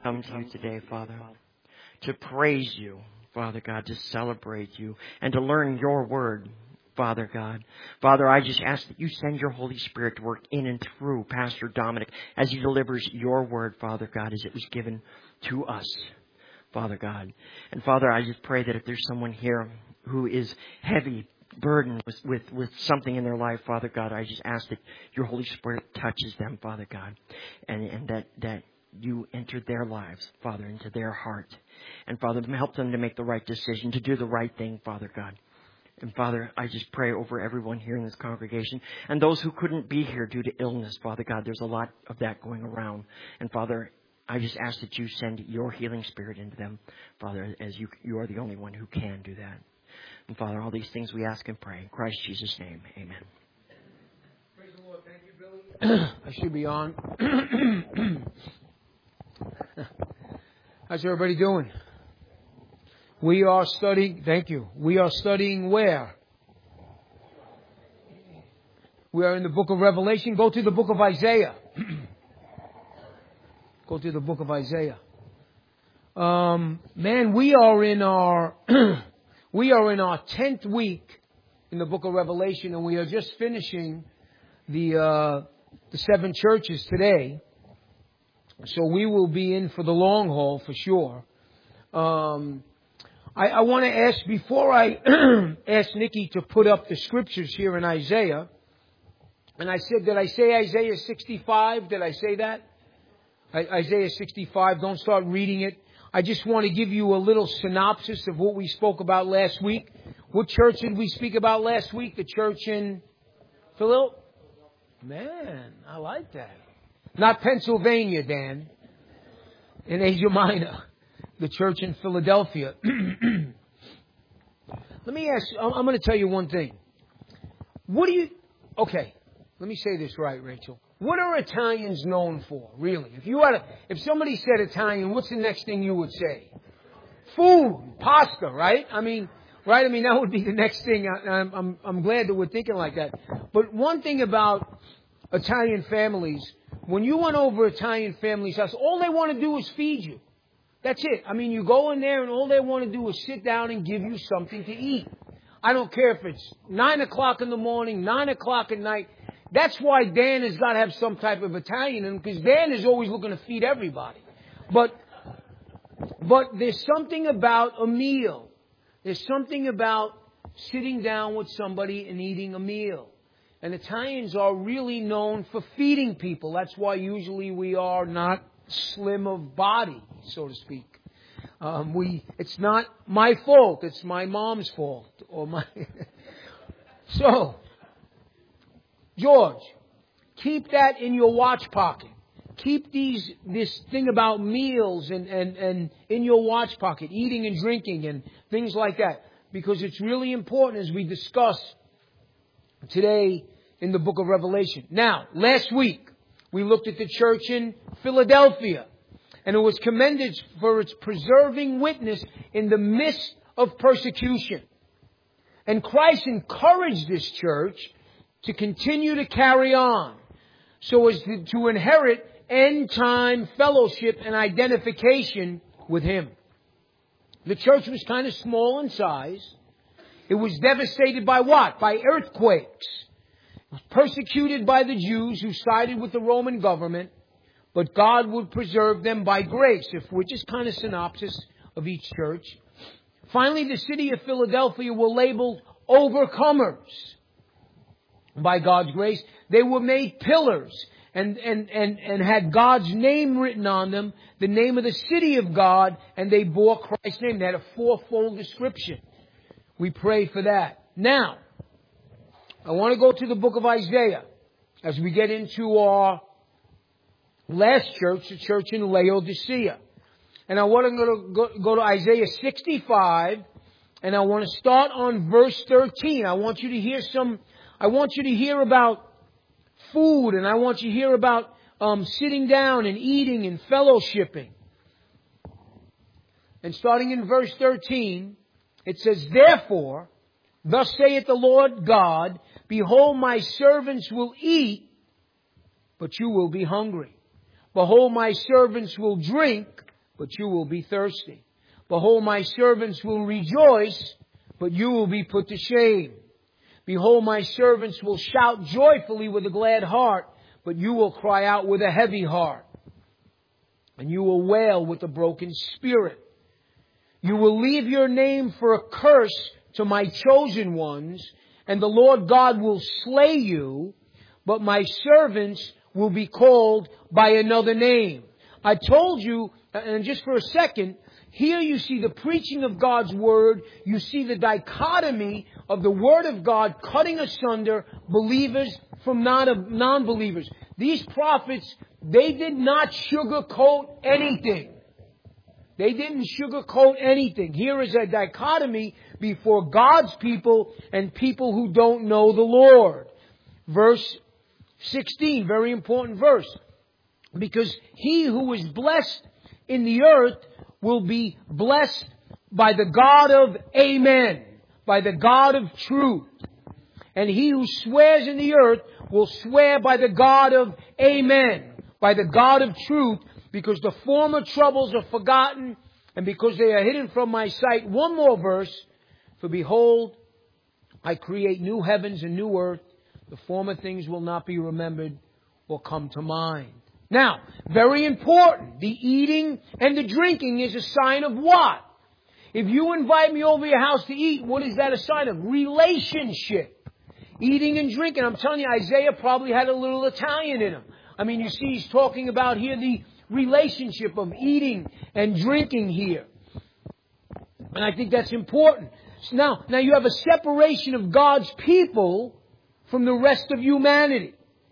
come to you today, Father, to praise you, Father God, to celebrate you, and to learn your word, Father God. Father, I just ask that you send your Holy Spirit to work in and through Pastor Dominic as he delivers your word, Father God, as it was given to us, Father God. And Father, I just pray that if there's someone here who is heavy, burdened with something in their life, Father God, I just ask that your Holy Spirit touches them, Father God, and that you enter their lives, Father, into their heart. And Father, help them to make the right decision, to do the right thing, Father God. And Father, I just pray over everyone here in this congregation and those who couldn't be here due to illness, Father God. There's a lot of that going around. And Father, I just ask that you send your healing spirit into them, Father, as you are the only one who can do that. And Father, all these things we ask and pray. In Christ Jesus' name, amen. Praise the Lord. Thank you, Billy. I should be on. How's everybody doing? We are studying, thank you. We are studying where? We are in the book of Revelation. Go to the book of Isaiah. Go to the book of Isaiah. Man, we are in our 10th week in the book of Revelation, and we are just finishing the 7 churches today. So we will be in for the long haul for sure. I want to ask, before I ask Nikki to put up the scriptures here in Isaiah, and I said, did I say Isaiah 65? Did I say that? Isaiah 65, don't start reading it. I just want to give you a little synopsis of what we spoke about last week. What church did we speak about last week? The church in Philadelphia? Man, I like that. Not Pennsylvania, Dan. In Asia Minor. The church in Philadelphia. Let me ask, I'm going to tell you one thing. Okay, let me say this right, Rachel. What are Italians known for, really? If somebody said Italian, what's the next thing you would say? Food, pasta, right? I mean, that would be the next thing. I'm glad that we're thinking like that. But one thing about Italian families, when you went over Italian families' house, all they want to do is feed you. That's it. I mean, you go in there and all they want to do is sit down and give you something to eat. I don't care if it's 9 o'clock in the morning, 9 o'clock at night. That's why Dan has got to have some type of Italian in him, because Dan is always looking to feed everybody. But there's something about a meal. There's something about sitting down with somebody and eating a meal. And Italians are really known for feeding people. That's why usually we are not slim of body, so to speak. It's not my fault. It's my mom's fault. So, George, keep that in your watch pocket. Keep this thing about meals and in your watch pocket, eating and drinking and things like that, because it's really important as we discuss today in the book of Revelation. Now, last week, we looked at the church in Philadelphia, and it was commended for its preserving witness in the midst of persecution. And Christ encouraged this church to continue to carry on so as to inherit end-time fellowship and identification with Him. The church was kind of small in size. It was devastated by what? By earthquakes. It was persecuted by the Jews who sided with the Roman government, but God would preserve them by grace, which is kind of synopsis of each church. Finally, the city of Philadelphia were labeled overcomers by God's grace. They were made pillars and had God's name written on them, the name of the city of God, and they bore Christ's name. They had a fourfold description. We pray for that. Now, I want to go to the book of Isaiah as we get into our last church, the church in Laodicea. And I want to go to Isaiah 65, and I want to start on verse 13. I want you to hear about food, and I want you to hear about sitting down and eating and fellowshipping. And starting in verse 13, it says, "Therefore, thus saith the Lord God, behold, my servants will eat, but you will be hungry. Behold, my servants will drink, but you will be thirsty. Behold, my servants will rejoice, but you will be put to shame. Behold, my servants will shout joyfully with a glad heart, but you will cry out with a heavy heart. And you will wail with a broken spirit. You will leave your name for a curse to my chosen ones, and the Lord God will slay you, but my servants will be called by another name. I told you, and just for a second, here you see the preaching of God's Word. You see the dichotomy of the Word of God cutting asunder believers from non-believers. These prophets, they did not sugarcoat anything. They didn't sugarcoat anything. Here is a dichotomy before God's people and people who don't know the Lord. Verse 16, very important verse. Because he who is blessed in the earth will be blessed by the God of Amen, by the God of truth. And he who swears in the earth will swear by the God of Amen, by the God of truth, because the former troubles are forgotten and because they are hidden from my sight. One more verse. For behold, I create new heavens and new earth. The former things will not be remembered or come to mind. Now, very important. The eating and the drinking is a sign of what? If you invite me over your house to eat, what is that a sign of? Relationship. Eating and drinking. I'm telling you, Isaiah probably had a little Italian in him. I mean, you see, he's talking about here the relationship of eating and drinking here. And I think that's important. So now you have a separation of God's people from the rest of humanity.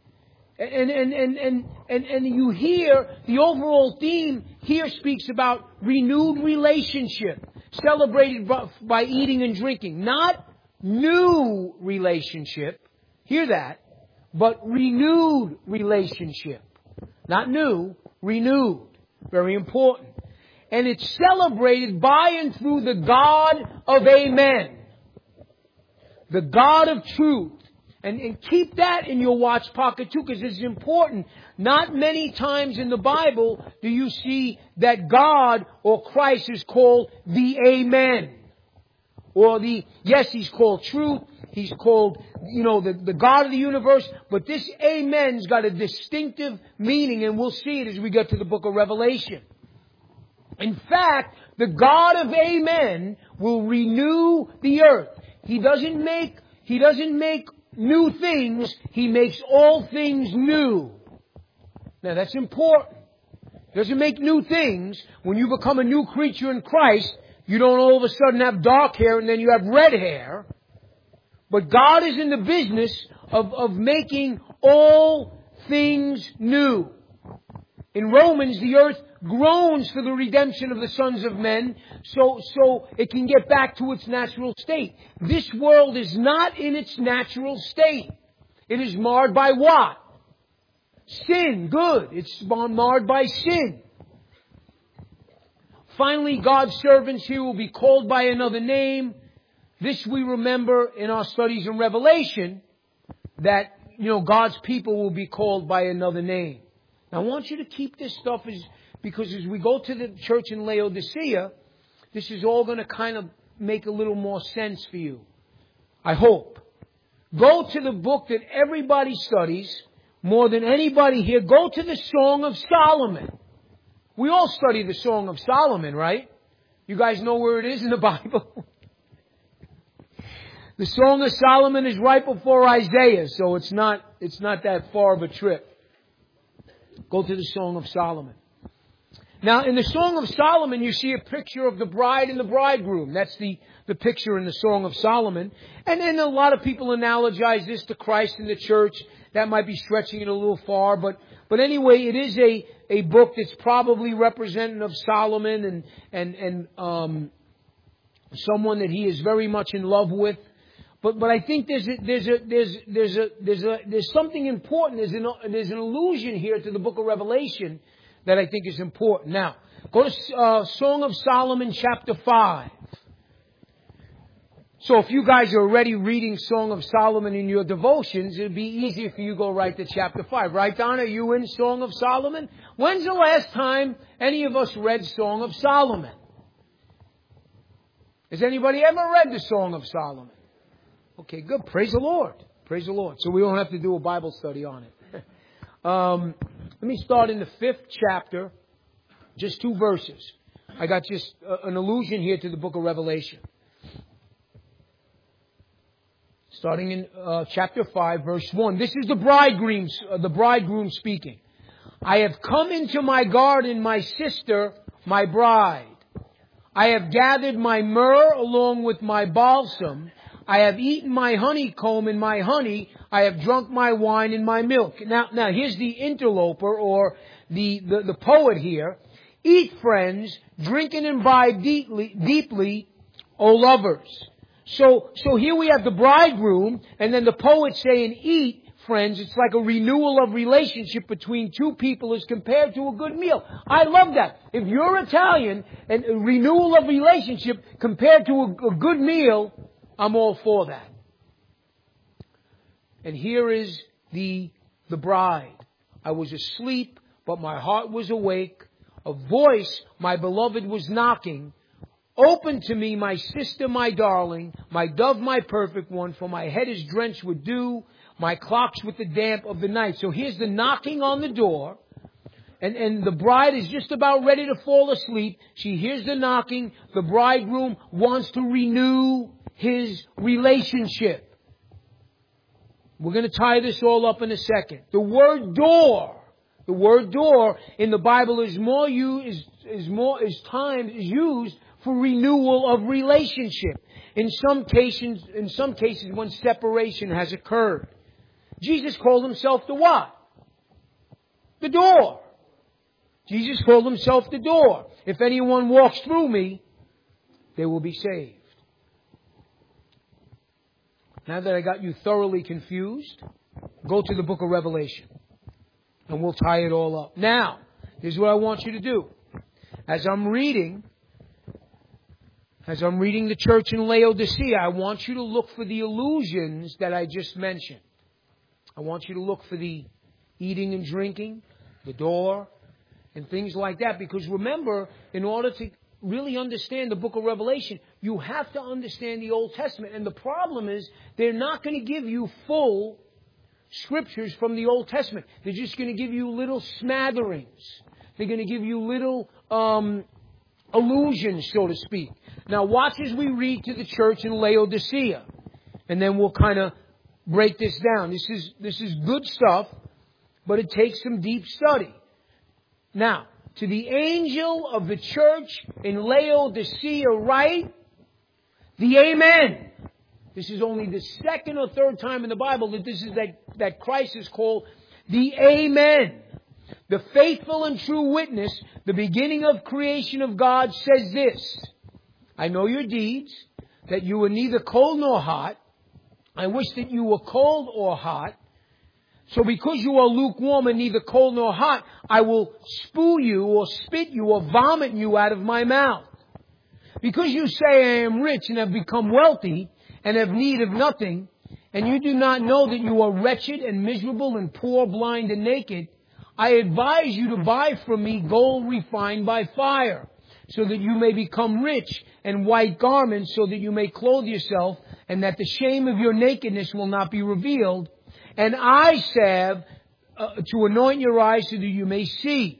And you hear the overall theme here speaks about renewed relationship, celebrated by eating and drinking. Not new relationship, hear that, but renewed relationship. Not new, renewed. Very important. And it's celebrated by and through the God of Amen. The God of truth. And keep that in your watch pocket too, because it's important. Not many times in the Bible do you see that God or Christ is called the Amen. Or yes, He's called truth. He's called, the God of the universe. But this Amen's got a distinctive meaning, and we'll see it as we get to the book of Revelation. In fact, the God of Amen will renew the earth. He doesn't make new things. He makes all things new. Now that's important. He doesn't make new things. When you become a new creature in Christ, you don't all of a sudden have dark hair and then you have red hair. But God is in the business of making all things new. In Romans, the earth groans for the redemption of the sons of men, so it can get back to its natural state. This world is not in its natural state. It is marred by what? Sin. Good. It's marred by sin. Finally, God's servants here will be called by another name. This we remember in our studies in Revelation, that, God's people will be called by another name. Now, I want you to keep this stuff because as we go to the church in Laodicea, this is all going to kind of make a little more sense for you. I hope. Go to the book that everybody studies more than anybody here. Go to the Song of Solomon. We all study the Song of Solomon, right? You guys know where it is in the Bible? The Song of Solomon is right before Isaiah, so it's not that far of a trip. Go to the Song of Solomon. Now, in the Song of Solomon, you see a picture of the bride and the bridegroom. That's the picture in the Song of Solomon. And then a lot of people analogize this to Christ and the church. That might be stretching it a little far. But anyway, it is a book that's probably representative of Solomon and someone that he is very much in love with. But I think there's something important. There's an allusion here to the book of Revelation that I think is important. Now, go to Song of Solomon, chapter 5. So if you guys are already reading Song of Solomon in your devotions, it'd be easy for you to go right to chapter 5. Right, Donna? Are you in Song of Solomon? When's the last time any of us read Song of Solomon? Has anybody ever read the Song of Solomon? Okay, good. Praise the Lord. Praise the Lord. So we don't have to do a Bible study on it. Let me start in the 5th chapter, just 2 verses. I got just an allusion here to the book of Revelation. Starting in chapter 5, verse 1. This is the bridegroom speaking. I have come into my garden, my sister, my bride. I have gathered my myrrh along with my balsam. I have eaten my honeycomb and my honey. I have drunk my wine and my milk. Now here's the interloper or the poet here. Eat, friends, drink and imbibe deeply, O lovers. So here we have the bridegroom, and then the poet saying, eat, friends. It's like a renewal of relationship between two people as compared to a good meal. I love that. If you're Italian, and a renewal of relationship compared to a good meal, I'm all for that. And here is the bride. I was asleep, but my heart was awake. A voice, my beloved, was knocking. Open to me, my sister, my darling, my dove, my perfect one, for my head is drenched with dew, my clocks with the damp of the night. So here's the knocking on the door, and the bride is just about ready to fall asleep. She hears the knocking. The bridegroom wants to renew his relationship. We're going to tie this all up in a second. The word door in the Bible is used for renewal of relationship. In some cases when separation has occurred. Jesus called himself the what? The door. Jesus called himself the door. If anyone walks through me, they will be saved. Now that I got you thoroughly confused, go to the book of Revelation. And we'll tie it all up. Now, here's what I want you to do. As I'm reading the church in Laodicea, I want you to look for the allusions that I just mentioned. I want you to look for the eating and drinking, the door, and things like that. Because remember, in order to really understand the book of Revelation, you have to understand the Old Testament. And the problem is, they're not going to give you full scriptures from the Old Testament. They're just going to give you little smatterings. They're going to give you little allusions, so to speak. Now watch as we read to the church in Laodicea. And then we'll kind of break this down. This is good stuff, but it takes some deep study. Now, to the angel of the church in Laodicea write, the Amen. This is only the 2nd or 3rd time in the Bible that Christ is called the Amen. The faithful and true witness, the beginning of creation of God, says this. I know your deeds, that you are neither cold nor hot. I wish that you were cold or hot. So because you are lukewarm and neither cold nor hot, I will spew you or spit you or vomit you out of my mouth. Because you say I am rich and have become wealthy and have need of nothing, and you do not know that you are wretched and miserable and poor, blind and naked, I advise you to buy from me gold refined by fire, so that you may become rich, and white garments, so that you may clothe yourself, and that the shame of your nakedness will not be revealed, and eye salve to anoint your eyes so that you may see.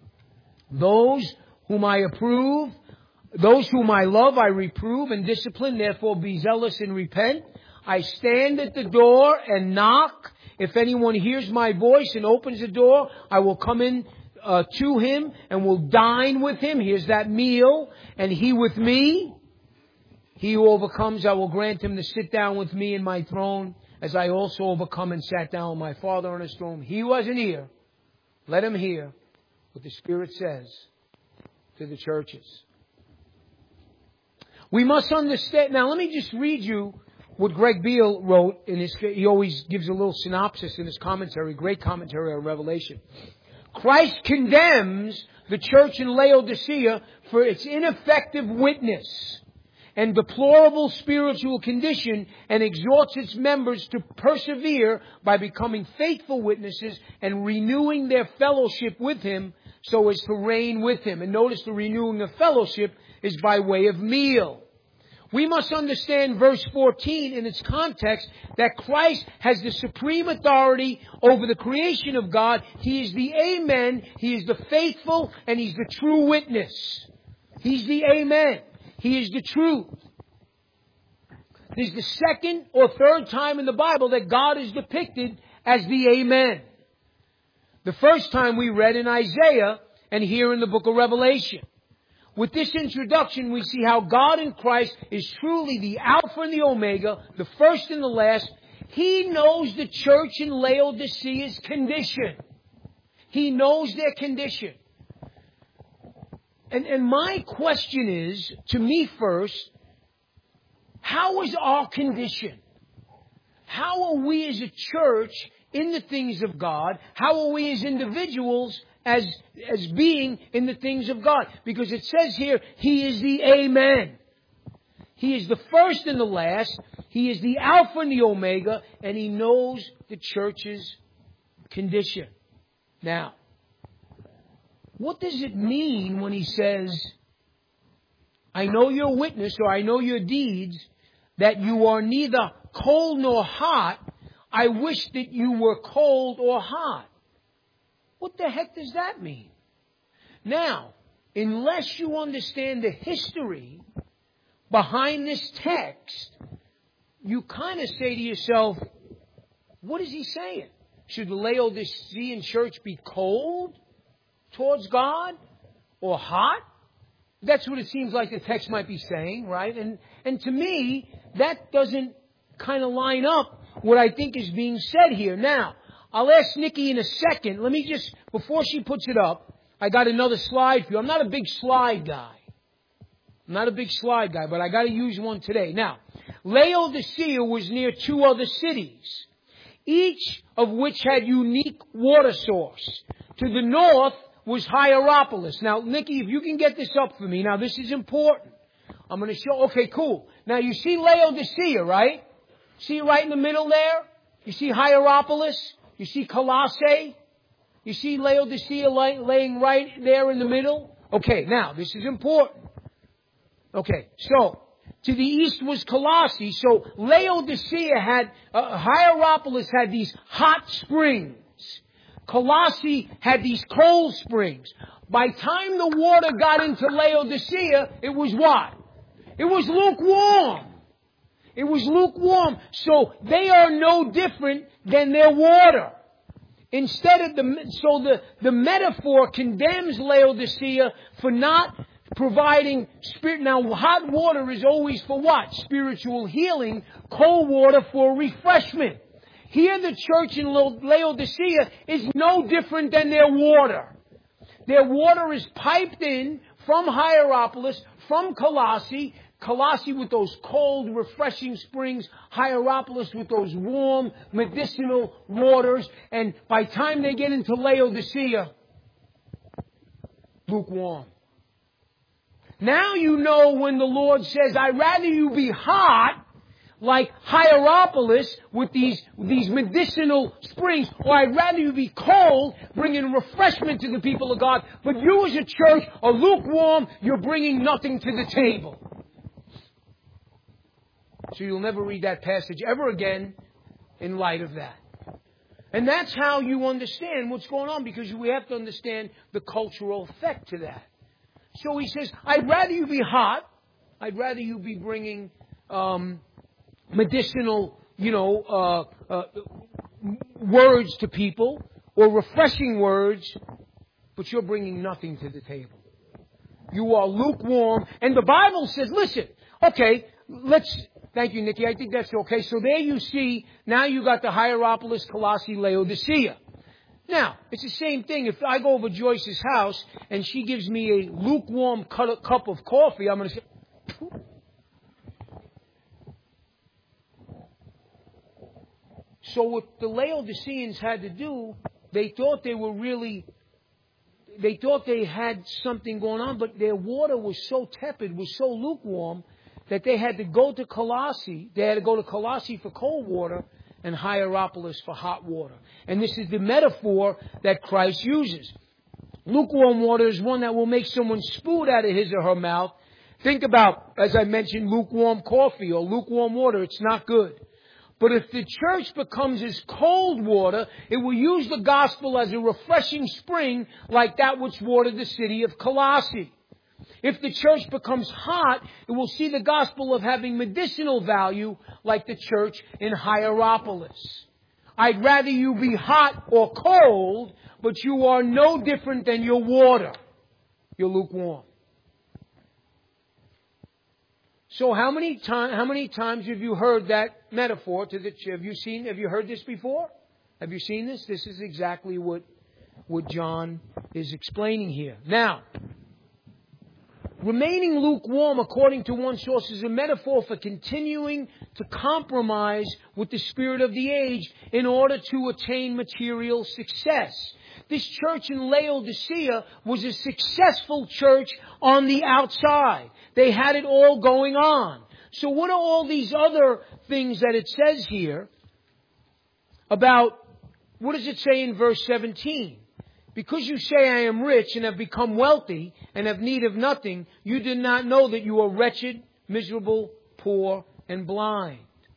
Those whom I approve, those whom I love, I reprove and discipline. Therefore be zealous and repent. I stand at the door and knock. If anyone hears my voice and opens the door, I will come in to him and will dine with him. Here's that meal. And he with me. He who overcomes, I will grant him to sit down with me in my throne, as I also overcome and sat down with my Father on his throne. He wasn't here. Let him hear what the Spirit says to the churches. We must understand. Now, let me just read you what Greg Beale wrote in his. He always gives a little synopsis in his commentary, great commentary on Revelation. Christ condemns the church in Laodicea for its ineffective witness and deplorable spiritual condition and exhorts its members to persevere by becoming faithful witnesses and renewing their fellowship with Him so as to reign with Him. And notice the renewing of fellowship is by way of meal. We must understand verse 14 in its context that Christ has the supreme authority over the creation of God. He is the Amen, He is the faithful, and He's the true witness. He's the Amen. He is the truth. This is the second or third time in the Bible that God is depicted as the Amen. The first time we read in Isaiah and here in the book of Revelation. With this introduction, we see how God in Christ is truly the Alpha and the Omega, the first and the last. He knows the church in Laodicea's condition. He knows their condition. And my question is, to me first, how is our condition? How are we as a church in the things of God? How are we as individuals as being in the things of God? Because it says here, He is the Amen. He is the first and the last. He is the Alpha and the Omega, and He knows the church's condition. Now, what does it mean when He says, I know your witness, or I know your deeds, that you are neither cold nor hot. I wish that you were cold or hot. What the heck does that mean? Now, unless you understand the history behind this text, you kind of say to yourself, what is he saying? Should the Laodicean church be cold towards God or hot? That's what it seems like the text might be saying, right? And to me, that doesn't kind of line up what I think is being said here. Now, I'll ask Nikki in a second. Let me just, before she puts it up, I got another slide for you. I'm not a big slide guy. I'm not a big slide guy, but I got to use one today. Now, Laodicea was near two other cities, each of which had unique water source. To the north was Hierapolis. Now, Nikki, if you can get this up for me. Now, this is important. I'm going to show. Okay, cool. Now, you see Laodicea, right? See it right in the middle there? You see Hierapolis? You see Colossae? You see Laodicea laying right there in the middle? Okay, now, this is important. Okay, so, to the east was Colossae. So, Laodicea had, Hierapolis had these hot springs. Colossae had these cold springs. By the time the water got into Laodicea, it was what? It was lukewarm. It was lukewarm. So they are no different than their water. Instead of the metaphor condemns Laodicea for not providing spirit. Now, hot water is always for what? Spiritual healing. Cold water for refreshment. Here the church in Laodicea is no different than their water. Their water is piped in from Hierapolis, from Colossae. Colossae with those cold, refreshing springs. Hierapolis with those warm, medicinal waters. And by the time they get into Laodicea, lukewarm. Now you know when the Lord says, I'd rather you be hot, like Hierapolis with these medicinal springs, or I'd rather you be cold, bringing refreshment to the people of God, but you as a church are lukewarm, you're bringing nothing to the table. So you'll never read that passage ever again in light of that. And that's how you understand what's going on, because we have to understand the cultural effect to that. So he says, I'd rather you be hot, I'd rather you be bringing medicinal, words to people, or refreshing words, but you're bringing nothing to the table. You are lukewarm. And the Bible says, listen, okay, thank you, Nikki, I think that's okay. So there you see, now you got the Hierapolis, Colossae, Laodicea. Now, it's the same thing. If I go over Joyce's house and she gives me a lukewarm cup of coffee, I'm going to say, so what the Laodiceans had to do, they thought they had something going on, but their water was so tepid, was so lukewarm, that they had to go to Colossae. They had to go to Colossae for cold water and Hierapolis for hot water. And this is the metaphor that Christ uses. Lukewarm water is one that will make someone spout out of his or her mouth. Think about, as I mentioned, lukewarm coffee or lukewarm water. It's not good. But if the church becomes as cold water, it will use the gospel as a refreshing spring like that which watered the city of Colossae. If the church becomes hot, it will see the gospel of having medicinal value like the church in Hierapolis. I'd rather you be hot or cold, but you are no different than your water. You're lukewarm. So how many times have you heard that metaphor? Have you heard this before? Have you seen this? This is exactly what John is explaining here. Now, remaining lukewarm, according to one source, is a metaphor for continuing to compromise with the spirit of the age in order to attain material success. This church in Laodicea was a successful church on the outside. They had it all going on. So what are all these other things that it says here about, what does it say in verse 17? Because you say I am rich and have become wealthy and have need of nothing, you do not know that you are wretched, miserable, poor, and blind.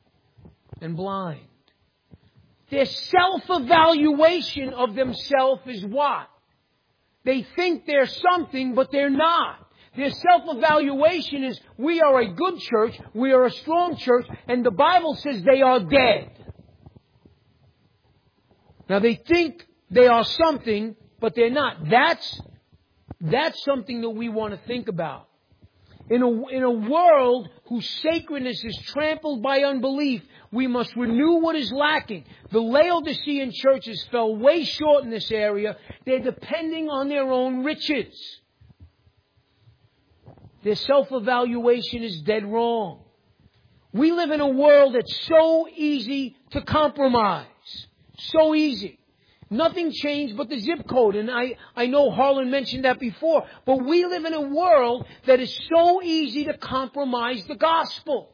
Their self-evaluation of themselves is what? They think they're something, but they're not. Their self-evaluation is, we are a good church, we are a strong church, and the Bible says they are dead. Now they think they are something, but they're not. That's something that we want to think about. In a world whose sacredness is trampled by unbelief, we must renew what is lacking. The Laodicean churches fell way short in this area. They're depending on their own riches. Their self-evaluation is dead wrong. We live in a world that's so easy to compromise. So easy. Nothing changed but the zip code. And I know Harlan mentioned that before. But we live in a world that is so easy to compromise the gospel.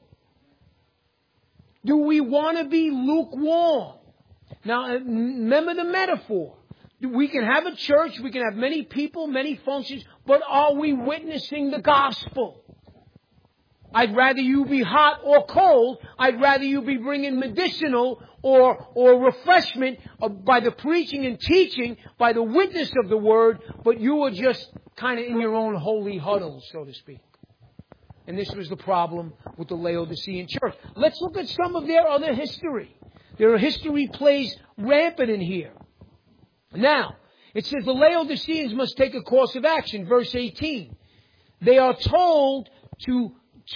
Do we want to be lukewarm? Now, remember the metaphor. We can have a church, we can have many people, many functions, but are we witnessing the gospel? I'd rather you be hot or cold. I'd rather you be bringing medicinal or refreshment by the preaching and teaching, by the witness of the word, but you are just kind of in your own holy huddle, so to speak. And this was the problem with the Laodicean church. Let's look at some of their other history. Their history plays rampant in here. Now, it says the Laodiceans must take a course of action. Verse 18. They are told to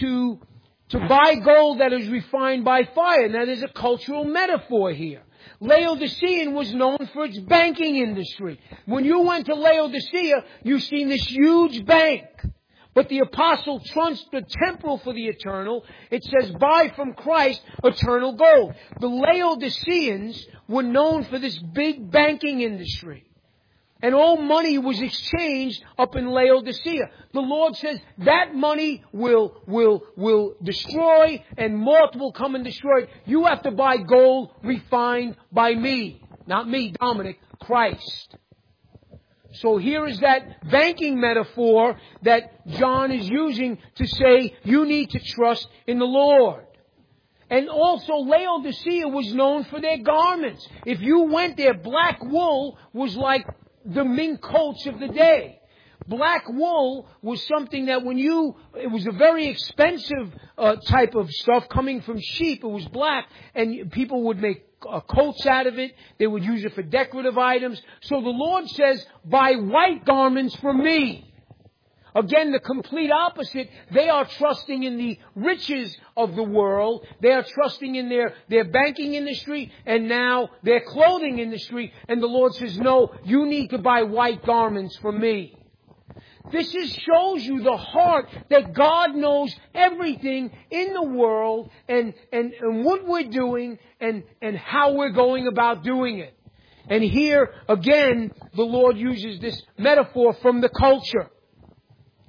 buy gold that is refined by fire. Now, there's a cultural metaphor here. Laodicean was known for its banking industry. When you went to Laodicea, you seen this huge bank. But the apostle trumps the temporal for the eternal. It says, buy from Christ eternal gold. The Laodiceans were known for this big banking industry. And all money was exchanged up in Laodicea. The Lord says that money will destroy and moth will come and destroy it. You have to buy gold refined by me. Not me, Dominic, Christ. So here is that banking metaphor that John is using to say you need to trust in the Lord. And also Laodicea was known for their garments. If you went there, black wool was like the mink coats of the day. Black wool was something that it was a very expensive type of stuff coming from sheep. It was black and people would make coats out of it. They would use it for decorative items. So the Lord says, buy white garments from me. Again, the complete opposite. They are trusting in the riches of the world. They are trusting in their banking industry and now their clothing industry. And the Lord says, no, you need to buy white garments from me. This shows you the heart that God knows everything in the world and what we're doing and how we're going about doing it. And here, again, the Lord uses this metaphor from the culture.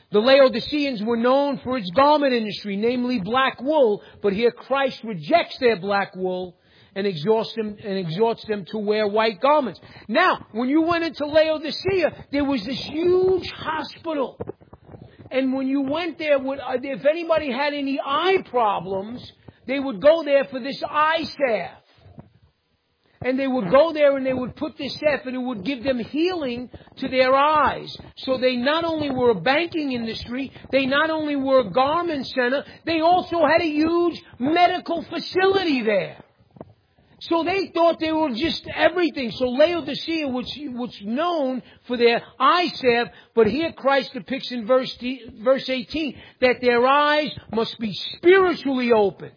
The Laodiceans were known for its garment industry, namely black wool, but here Christ rejects their black wool and exhorts them to wear white garments. Now, when you went into Laodicea, there was this huge hospital. And when you went there, if anybody had any eye problems, they would go there for this eye salve. And they would go there and they would put this salve and it would give them healing to their eyes. So they not only were a banking industry, they not only were a garment center, they also had a huge medical facility there. So they thought they were just everything. So Laodicea was known for their eye salve, but here Christ depicts in verse 18 that their eyes must be spiritually opened.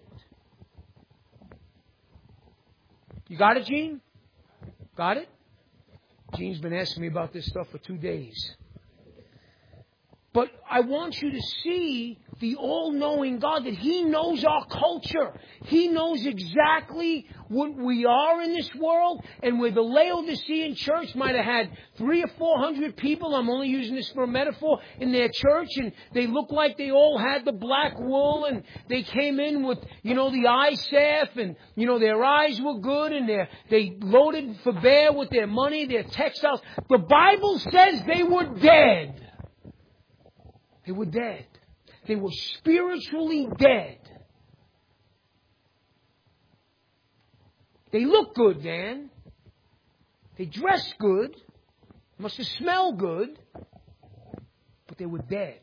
You got it, Gene? Got it? Gene's been asking me about this stuff for 2 days. But I want you to see the all-knowing God, that He knows our culture. He knows exactly what we are in this world. And where the Laodicean church might have had 300 or 400 people, I'm only using this for a metaphor, in their church, and they looked like they all had the black wool, and they came in with, the eye salve, and, their eyes were good, and they loaded for bear with their money, their textiles. The Bible says they were dead. They were dead. They were spiritually dead. They looked good, Dan. They dressed good. Must have smelled good. But they were dead.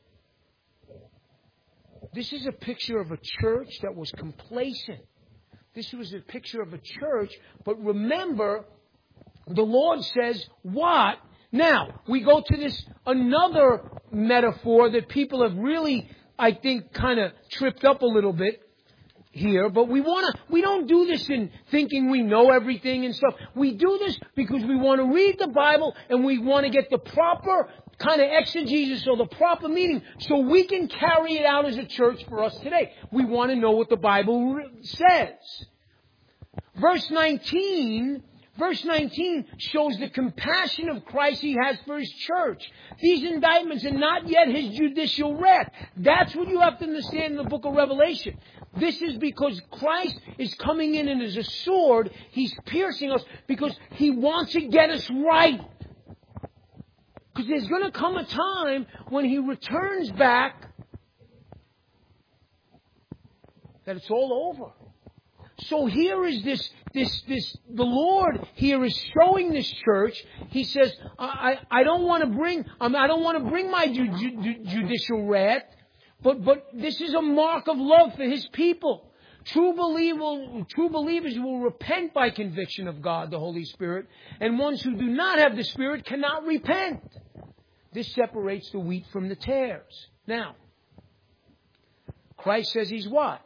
This is a picture of a church that was complacent. This was a picture of a church. But remember, the Lord says, what? Now, we go to this another metaphor that people have really, I think, kind of tripped up a little bit here. But we don't do this in thinking we know everything and stuff. We do this because we want to read the Bible and we want to get the proper kind of exegesis or the proper meaning so we can carry it out as a church for us today. We want to know what the Bible says. Verse 19 shows the compassion of Christ He has for His church. These indictments are not yet His judicial wrath. That's what you have to understand in the book of Revelation. This is because Christ is coming in and as a sword, He's piercing us because He wants to get us right. Because there's going to come a time when He returns back that it's all over. So here is the Lord here is showing this church. He says, I don't want to bring my judicial wrath, but this is a mark of love for His people. True believers will repent by conviction of God, the Holy Spirit, and ones who do not have the Spirit cannot repent. This separates the wheat from the tares. Now, Christ says He's what?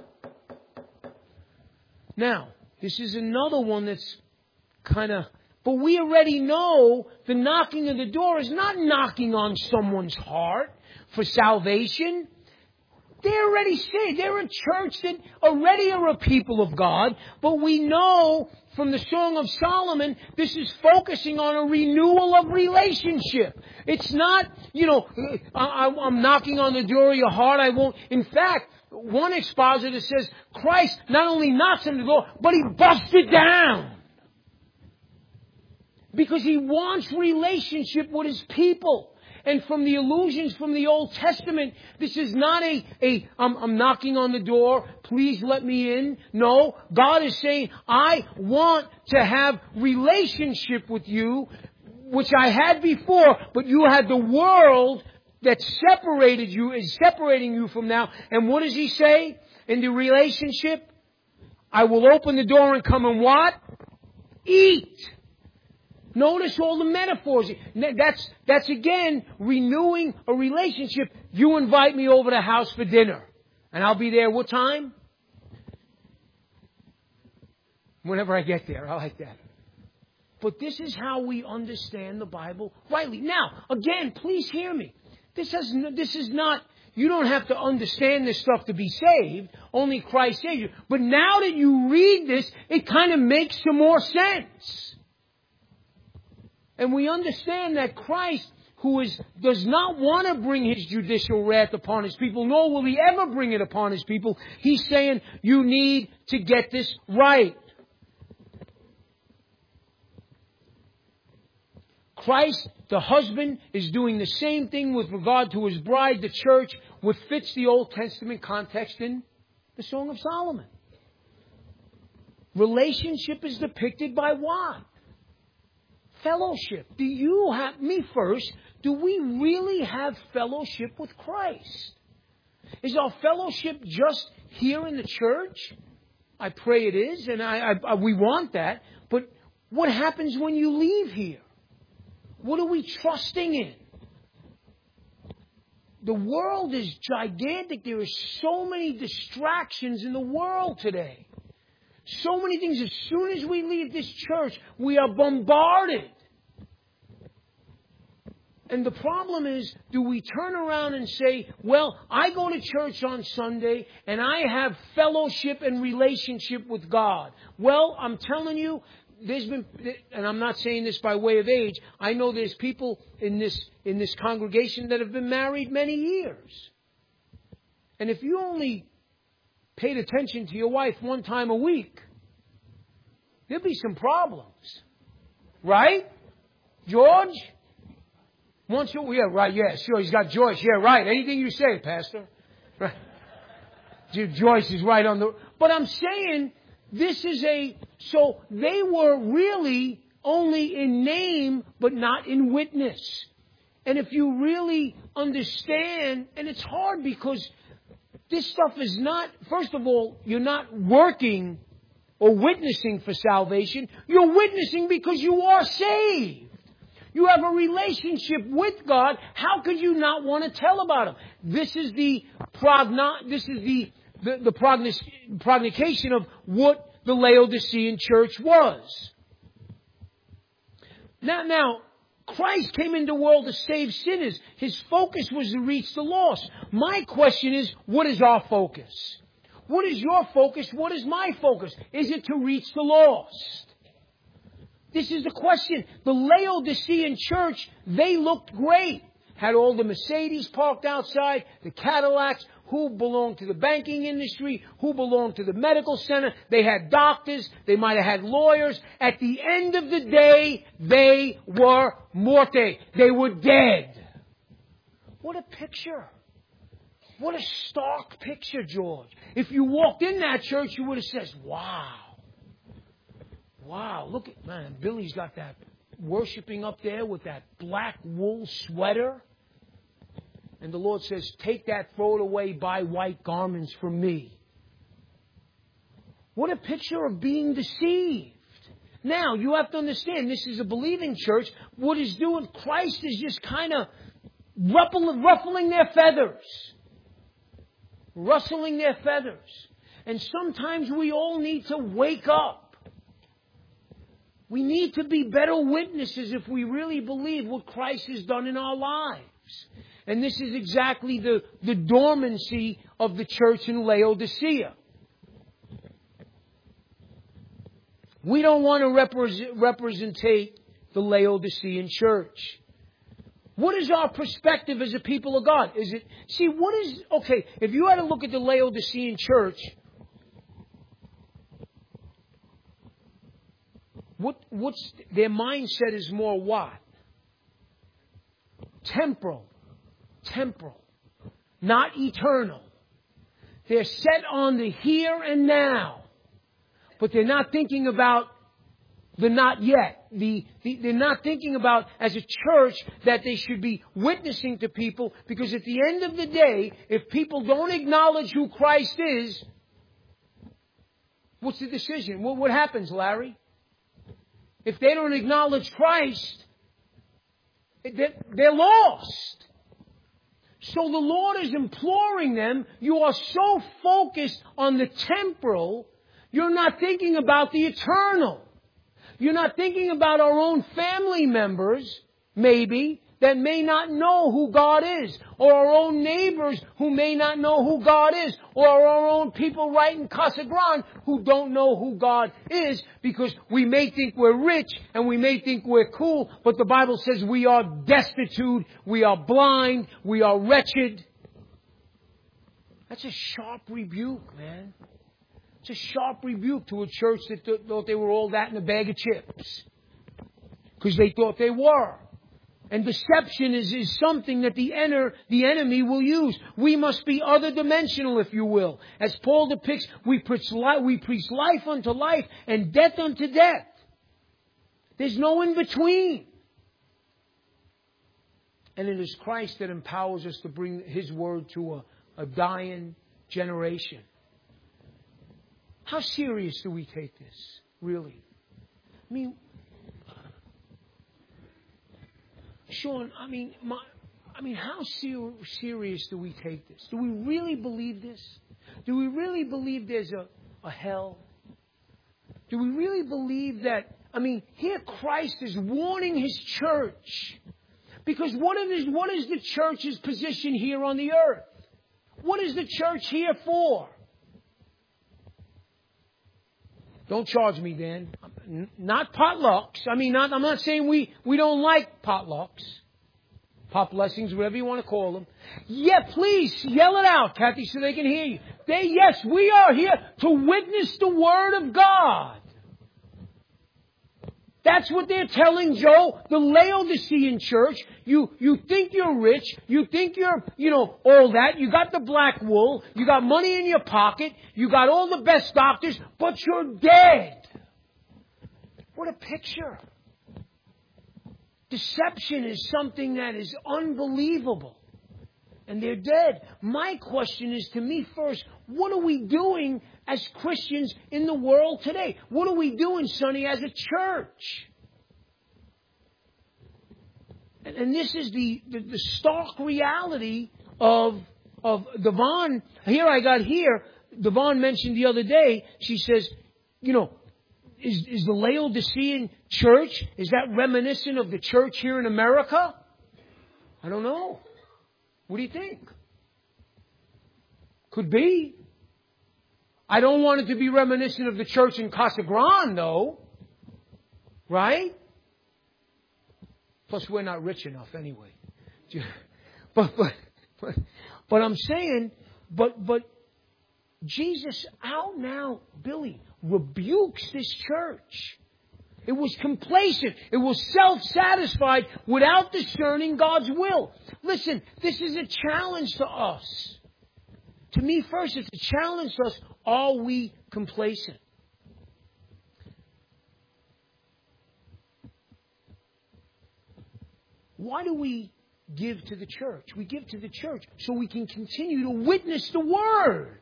Now, this is another one that's but we already know the knocking of the door is not knocking on someone's heart for salvation. They're already saved. They're a church that already are a people of God. But we know from the Song of Solomon, this is focusing on a renewal of relationship. It's not, I'm knocking on the door of your heart. I won't. In fact, one expositor says Christ not only knocks on the door, but He busts it down. Because He wants relationship with His people. And from the allusions from the Old Testament, this is not I'm knocking on the door, please let me in. No, God is saying, I want to have relationship with you, which I had before, but you had the world that separated you, is separating you from now. And what does He say in the relationship? I will open the door and come and what? Eat. Notice all the metaphors. That's again renewing a relationship. You invite me over to the house for dinner. And I'll be there what time? Whenever I get there. I like that. But this is how we understand the Bible rightly. Now, again, please hear me. This is not, you don't have to understand this stuff to be saved. Only Christ saves you. But now that you read this, it kind of makes some more sense. And we understand that Christ does not want to bring His judicial wrath upon His people, nor will He ever bring it upon His people. He's saying, you need to get this right. Christ, the husband, is doing the same thing with regard to His bride, the church, which fits the Old Testament context in the Song of Solomon. Relationship is depicted by what? Fellowship. Do you have, me first, do we really have fellowship with Christ? Is our fellowship just here in the church? I pray it is, and we want that. But what happens when you leave here? What are we trusting in? The world is gigantic. There are so many distractions in the world today. So many things. As soon as we leave this church, we are bombarded. And the problem is, do we turn around and say, well, I go to church on Sunday and I have fellowship and relationship with God. Well, I'm telling you, there's been, and I'm not saying this by way of age, I know there's people in this congregation that have been married many years. And if you only paid attention to your wife one time a week, there'd be some problems. Right? George? Once a week, yeah, right, yeah, sure, he's got Joyce, yeah, right, anything you say, Pastor. Right. Joyce is right on the, but I'm saying, so they were really only in name, but not in witness. And if you really understand, and it's hard because this stuff is not, first of all, you're not working or witnessing for salvation. You're witnessing because you are saved. You have a relationship with God. How could you not want to tell about Him? This is the prognostication of what the Laodicean church was. Now, Christ came into the world to save sinners. His focus was to reach the lost. My question is, what is our focus? What is your focus? What is my focus? Is it to reach the lost? This is the question. The Laodicean church, they looked great. Had all the Mercedes parked outside, the Cadillacs, who belonged to the banking industry, who belonged to the medical center. They had doctors. They might have had lawyers. At the end of the day, they were morte. They were dead. What a picture. What a stark picture, George. If you walked in that church, you would have said, wow. Wow, look at, man, Billy's got that worshiping up there with that black wool sweater. And the Lord says, take that, throw it away, buy white garments for me. What a picture of being deceived. Now, you have to understand, this is a believing church. What he's doing, Christ is just kind of ruffling their feathers. Rustling their feathers. And sometimes we all need to wake up. We need to be better witnesses if we really believe what Christ has done in our lives. And this is exactly the dormancy of the church in Laodicea. We don't want to representate the Laodicean church. What is our perspective as a people of God? If you had to look at the Laodicean church, what's their mindset is more what? Temporal, not eternal. They're set on the here and now, but they're not thinking about the not yet. They're not thinking about, as a church, that they should be witnessing to people, because at the end of the day, if people don't acknowledge who Christ is, what's the decision? What happens, Larry? If they don't acknowledge Christ, they're lost. So the Lord is imploring them, you are so focused on the temporal, you're not thinking about the eternal. You're not thinking about our own family members, maybe, that may not know who God is, or our own neighbors who may not know who God is, or our own people right in Casa Grande who don't know who God is, because we may think we're rich and we may think we're cool, but the Bible says we are destitute, we are blind, we are wretched. That's a sharp rebuke, man. It's a sharp rebuke to a church that thought they were all that in a bag of chips. Because they thought they were. And deception is something that the enemy will use. We must be other dimensional, if you will. As Paul depicts, we preach life unto life and death unto death. There's no in between. And it is Christ that empowers us to bring His word to a dying generation. How serious do we take this, really? I mean, Sean, how serious do we take this? Do we really believe this? Do we really believe there's a hell? Do we really believe that, here Christ is warning His church. Because what is the church's position here on the earth? What is the church here for? Don't charge me, Dan. Not potlucks. I'm not saying we don't like potlucks. Pot blessings, whatever you want to call them. Yeah, please, yell it out, Kathy, so they can hear you. Yes, we are here to witness the Word of God. That's what they're telling Joe, the Laodicean church. You think you're rich. You think you're, all that. You got the black wool. You got money in your pocket. You got all the best doctors, but you're dead. What a picture. Deception is something that is unbelievable. And they're dead. My question is to me first, what are we doing as Christians in the world today? What are we doing, Sonny, as a church? And this is the stark reality of Devon. Devon mentioned the other day, she says, is the Laodicean church, is that reminiscent of the church here in America? I don't know. What do you think? Could be. I don't want it to be reminiscent of the church in Casa Grande, though. Right? Plus, we're not rich enough anyway. But I'm saying, but Jesus out now, Billy, rebukes this church. It was complacent. It was self-satisfied without discerning God's will. Listen, this is a challenge to us. To me first, it's a challenge to us. Are we complacent? Why do we give to the church? We give to the church so we can continue to witness the Word.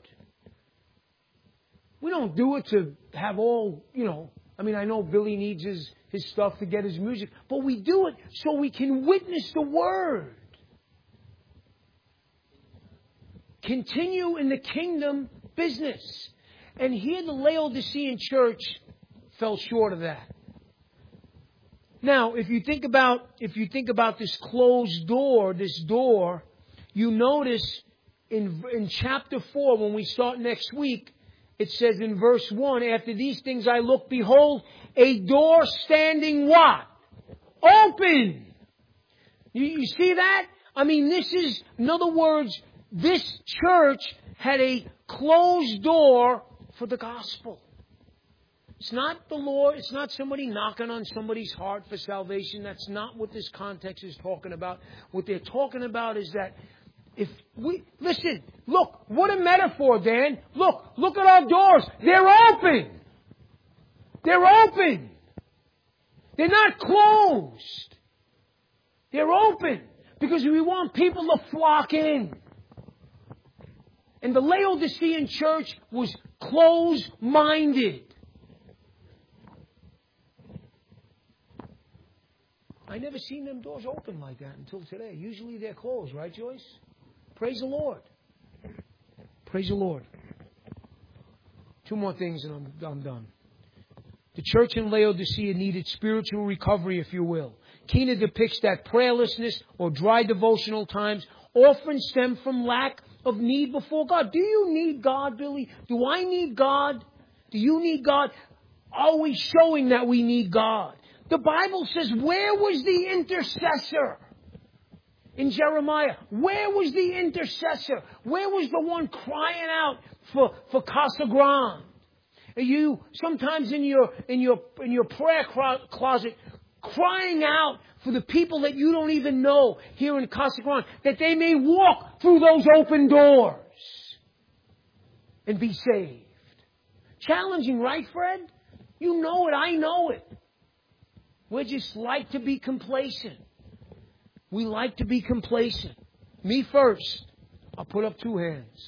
We don't do it to have all, I know Billy needs his stuff to get his music, but we do it so we can witness the Word. Continue in the kingdom business. And here the Laodicean church fell short of that. Now, if you think about this closed door, you notice in chapter 4, when we start next week, it says in verse 1, after these things I looked, behold, a door standing what? Open! You see that? This is, in other words, this church had a closed door for the gospel. It's not the Lord. It's not somebody knocking on somebody's heart for salvation. That's not what this context is talking about. What they're talking about is that listen, look, what a metaphor, Dan. Look at our doors. They're open. They're open. They're not closed. They're open because we want people to flock in. And the Laodicean church was closed-minded. I never seen them doors open like that until today. Usually they're closed, right, Joyce? Praise the Lord. Praise the Lord. Two more things and I'm done. The church in Laodicea needed spiritual recovery, if you will. Kina depicts that prayerlessness or dry devotional times often stem from lack of need before God. Do you need God, Billy? Do I need God? Do you need God? Are we showing that we need God? The Bible says, where was the intercessor? In Jeremiah, where was the intercessor? Where was the one crying out for Casa Grande? Are you sometimes in your prayer closet crying out for the people that you don't even know here in Casa Grande, that they may walk through those open doors and be saved? Challenging, right, Fred? You know it, I know it. We just like to be complacent. We like to be complacent. Me first. I'll put up 2 hands.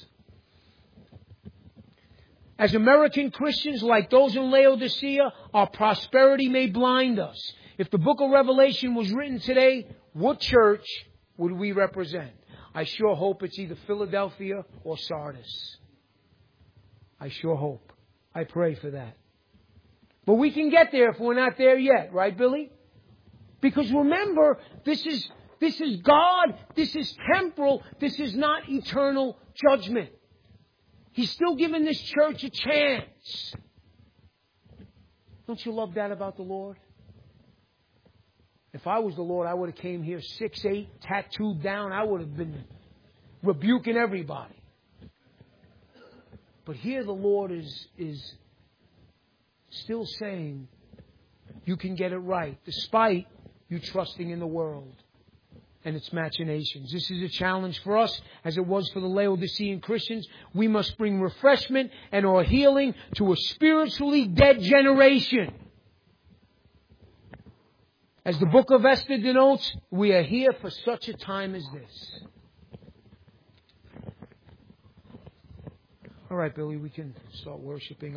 As American Christians, like those in Laodicea, our prosperity may blind us. If the book of Revelation was written today, what church would we represent? I sure hope it's either Philadelphia or Sardis. I sure hope. I pray for that. But we can get there if we're not there yet, right, Billy? Because remember, this is God, this is temporal, this is not eternal judgment. He's still giving this church a chance. Don't you love that about the Lord? If I was the Lord, I would have came here 6'8", tattooed down. I would have been rebuking everybody. But here the Lord is still saying, you can get it right, despite you trusting in the world and its machinations. This is a challenge for us, as it was for the Laodicean Christians. We must bring refreshment and or healing to a spiritually dead generation. As the book of Esther denotes, we are here for such a time as this. All right, Billy, we can start worshiping.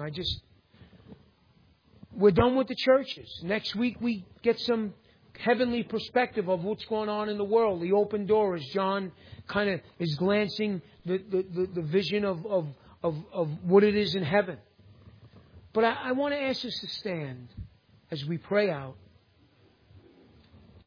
We're done with the churches. Next week we get some heavenly perspective of what's going on in the world. The open door, as John kind of is glancing the vision of what it is in heaven. But I want to ask us to stand as we pray out.